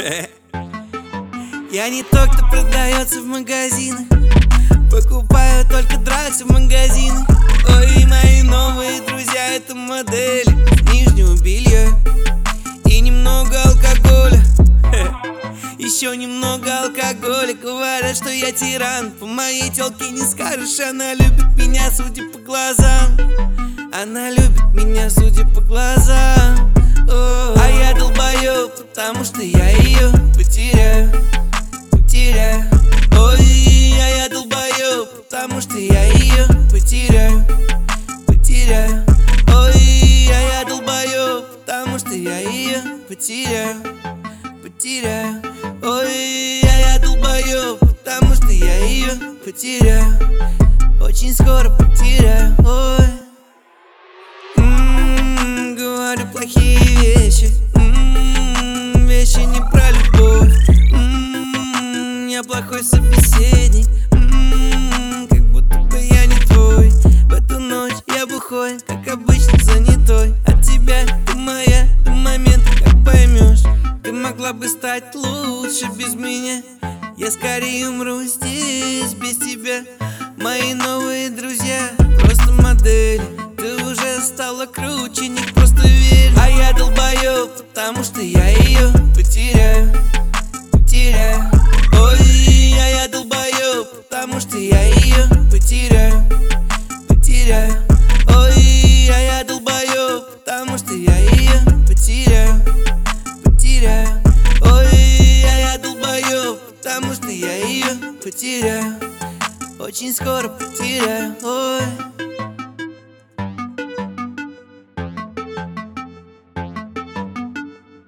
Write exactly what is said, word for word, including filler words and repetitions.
Я не тот, кто продается в магазинах, покупаю только драксы в магазинах. Ой, мои новые друзья — это модели нижнего белья и немного алкоголя. Еще немного алкоголя. Говорят, что я тиран, по моей тёлке не скажешь. Она любит меня, судя по глазам. Она любит меня, судя по глазам. О, а я долбоёб, потому что я ее потеряю, потеряю. Ой, а я долбоёб, потому что я ее потеряю, потеряю. Ой, а я долбоёб, потому что я ее потеряю, потеряю. Ой, а я долбоёб, потому что я ее потеряю, очень скоро потеряю. Ой, м-м, говорю плохие вещи, м-м, вещи не про любовь. М-м, я плохой собеседник, м-м, как будто бы я не твой. В эту ночь я бухой, как обычно занятой. От тебя ты моя до момента, как поймешь. Ты могла бы стать лучше без меня. Я скорее умру здесь без тебя. Мои новые друзья просто модели. Ты уже стала круче, не просто верь. А я долбоёб, потому что я ее потеряю, потеряю. Ой, а я долбоёб, потому что я ее потеряю, потеряю. Ой, а я долбоёб, потому что я ее потеряю, потеряю. Ой, а я долбоёб, потому что я ее потеряю, очень скоро потеряю. Ой.